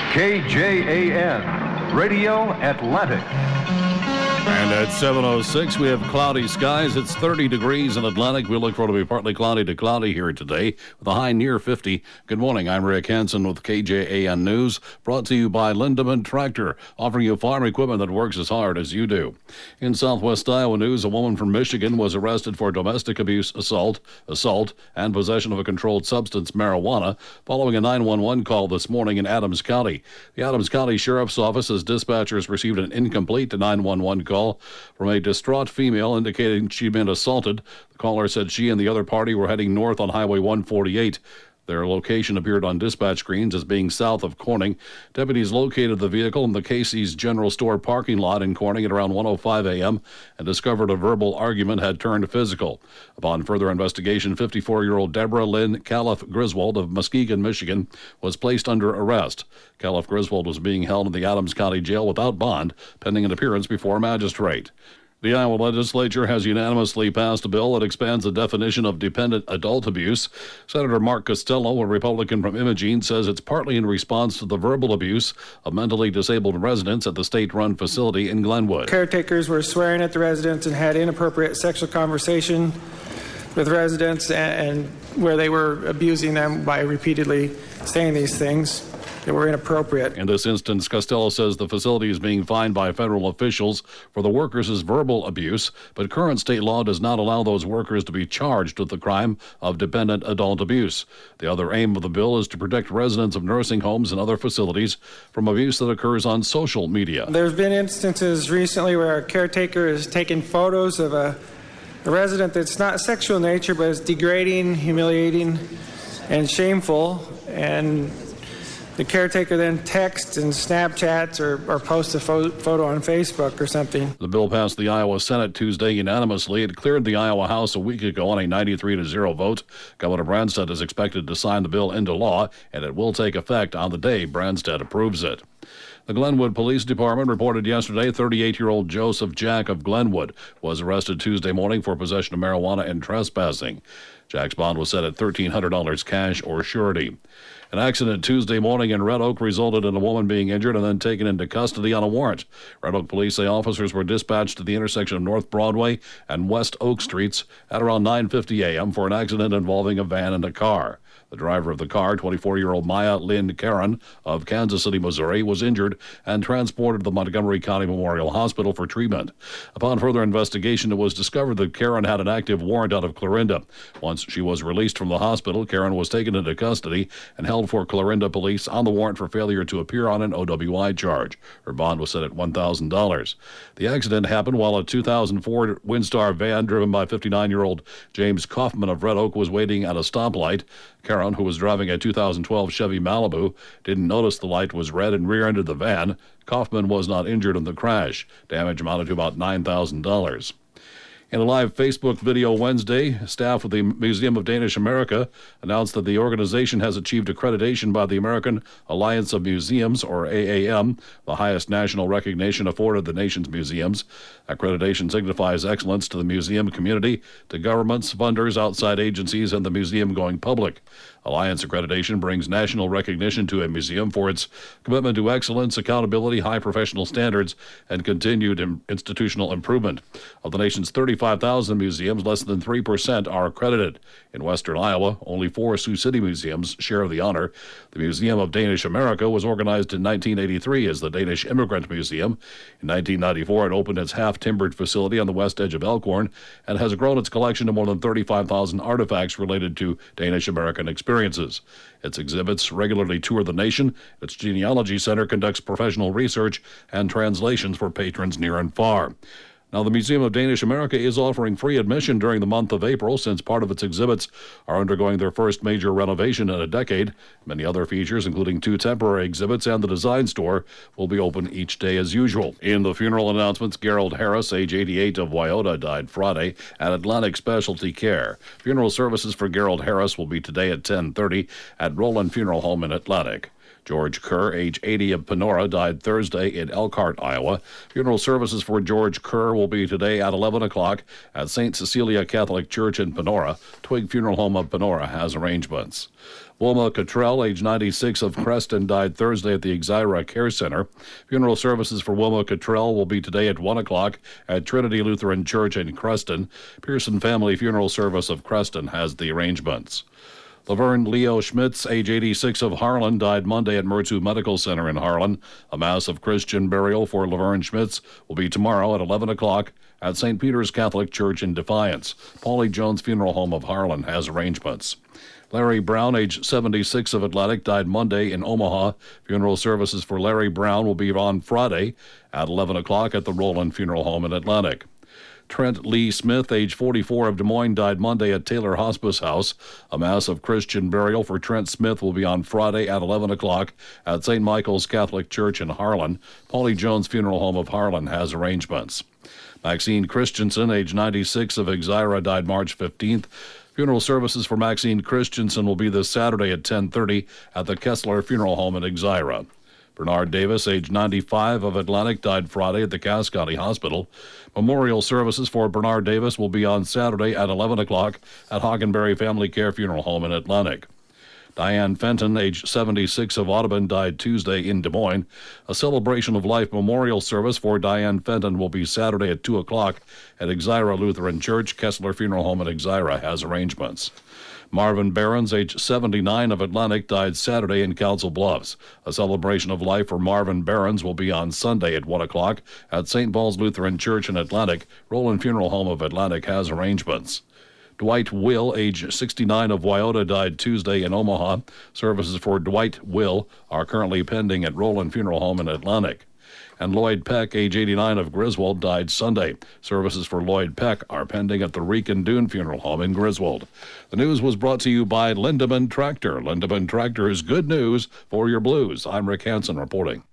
KJAN, Radio Atlantic. And at 7:06, we have cloudy skies. It's 30 degrees in Atlantic. We look for it to be partly cloudy to cloudy here today with a high near 50. Good morning. I'm Rick Hansen with KJAN News, brought to you by Lindemann Tractor, offering you farm equipment that works as hard as you do. In Southwest Iowa news, a woman from Michigan was arrested for domestic abuse, assault, and possession of a controlled substance, marijuana, following a 911 call this morning in Adams County. The Adams County Sheriff's Office says dispatchers received an incomplete 911 call from a distraught female indicating she'd been assaulted. The caller said she and the other party were heading north on Highway 148. Their location appeared on dispatch screens as being south of Corning. Deputies located the vehicle in the Casey's General Store parking lot in Corning at around 1:05 a.m. and discovered a verbal argument had turned physical. Upon further investigation, 54-year-old Deborah Lynn Califf Griswold of Muskegon, Michigan, was placed under arrest. Califf Griswold was being held in the Adams County Jail without bond, pending an appearance before a magistrate. The Iowa legislature has unanimously passed a bill that expands the definition of dependent adult abuse. Senator Mark Costello, a Republican from Imogene, says it's partly in response to the verbal abuse of mentally disabled residents at the state-run facility in Glenwood. Caretakers were swearing at the residents and had inappropriate sexual conversation with residents and where they were abusing them by repeatedly saying these things that were inappropriate. In this instance, Costello says the facility is being fined by federal officials for the workers' verbal abuse, but current state law does not allow those workers to be charged with the crime of dependent adult abuse. The other aim of the bill is to protect residents of nursing homes and other facilities from abuse that occurs on social media. There's been instances recently where a caretaker has taken photos of a resident that's not sexual in nature, but is degrading, humiliating, and shameful, and the caretaker then texts and Snapchats or posts a photo on Facebook or something. The bill passed the Iowa Senate Tuesday unanimously. It cleared the Iowa House a week ago on a 93-0 vote. Governor Branstad is expected to sign the bill into law, and it will take effect on the day Branstad approves it. The Glenwood Police Department reported yesterday 38-year-old Joseph Jack of Glenwood was arrested Tuesday morning for possession of marijuana and trespassing. Jack's bond was set at $1,300 cash or surety. An accident Tuesday morning in Red Oak resulted in a woman being injured and then taken into custody on a warrant. Red Oak police say officers were dispatched to the intersection of North Broadway and West Oak Streets at around 9:50 a.m. for an accident involving a van and a car. The driver of the car, 24-year-old Maya Lynn Caron of Kansas City, Missouri, was injured and transported to the Montgomery County Memorial Hospital for treatment. Upon further investigation, it was discovered that Caron had an active warrant out of Clarinda. Once she was released from the hospital, Caron was taken into custody and held for Clarinda police on the warrant for failure to appear on an OWI charge. Her bond was set at $1,000. The accident happened while a 2004 Windstar van driven by 59-year-old James Kaufman of Red Oak was waiting at a stoplight. Caron, who was driving a 2012 Chevy Malibu, didn't notice the light was red and rear-ended the van. Kaufman was not injured in the crash. Damage amounted to about $9,000. In a live Facebook video Wednesday, staff of the Museum of Danish America announced that the organization has achieved accreditation by the American Alliance of Museums, or AAM, the highest national recognition afforded the nation's museums. Accreditation signifies excellence to the museum community, to governments, funders, outside agencies, and the museum-going public. Alliance accreditation brings national recognition to a museum for its commitment to excellence, accountability, high professional standards, and continued institutional improvement. Of the nation's 35,000 museums, less than 3% are accredited. In western Iowa, only 4 Sioux City museums share the honor. The Museum of Danish America was organized in 1983 as the Danish Immigrant Museum. In 1994, it opened its half-timbered facility on the west edge of Elkhorn and has grown its collection to more than 35,000 artifacts related to Danish American experiences. Its exhibits regularly tour the nation. Its genealogy center conducts professional research and translations for patrons near and far. Now, the Museum of Danish America is offering free admission during the month of April since part of its exhibits are undergoing their first major renovation in a decade. Many other features, including 2 temporary exhibits and the design store, will be open each day as usual. In the funeral announcements, Gerald Harris, age 88 of Wyoda, died Friday at Atlantic Specialty Care. Funeral services for Gerald Harris will be today at 10:30 at Roland Funeral Home in Atlantic. George Kerr, age 80 of Panora, died Thursday in Elkhart, Iowa. Funeral services for George Kerr will be today at 11 o'clock at St. Cecilia Catholic Church in Panora. Twig Funeral Home of Panora has arrangements. Wilma Cottrell, age 96, of Creston, died Thursday at the Exira Care Center. Funeral services for Wilma Cottrell will be today at 1 o'clock at Trinity Lutheran Church in Creston. Pearson Family Funeral Service of Creston has the arrangements. Laverne Leo Schmitz, age 86, of Harlan, died Monday at Mertu Medical Center in Harlan. A mass of Christian burial for Laverne Schmitz will be tomorrow at 11 o'clock at St. Peter's Catholic Church in Defiance. Paulie Jones Funeral Home of Harlan has arrangements. Larry Brown, age 76, of Atlantic, died Monday in Omaha. Funeral services for Larry Brown will be on Friday at 11 o'clock at the Roland Funeral Home in Atlantic. Trent Lee Smith, age 44, of Des Moines, died Monday at Taylor Hospice House. A mass of Christian burial for Trent Smith will be on Friday at 11 o'clock at St. Michael's Catholic Church in Harlan. Paulie Jones Funeral Home of Harlan has arrangements. Maxine Christensen, age 96, of Exira, died March 15th. Funeral services for Maxine Christensen will be this Saturday at 10:30 at the Kessler Funeral Home in Exira. Bernard Davis, age 95, of Atlantic, died Friday at the Cass County Hospital. Memorial services for Bernard Davis will be on Saturday at 11 o'clock at Hockenberry Family Care Funeral Home in Atlantic. Diane Fenton, age 76, of Audubon, died Tuesday in Des Moines. A celebration of life memorial service for Diane Fenton will be Saturday at 2 o'clock at Exira Lutheran Church. Kessler Funeral Home in Exira has arrangements. Marvin Behrens, age 79, of Atlantic, died Saturday in Council Bluffs. A celebration of life for Marvin Behrens will be on Sunday at 1 o'clock at St. Paul's Lutheran Church in Atlantic. Roland Funeral Home of Atlantic has arrangements. Dwight Will, age 69, of Wyoto, died Tuesday in Omaha. Services for Dwight Will are currently pending at Roland Funeral Home in Atlantic. And Lloyd Peck, age 89, of Griswold, died Sunday. Services for Lloyd Peck are pending at the Rican Dune Funeral Home in Griswold. The news was brought to you by Lindeman Tractor. Lindeman Tractor is good news for your blues. I'm Rick Hansen reporting.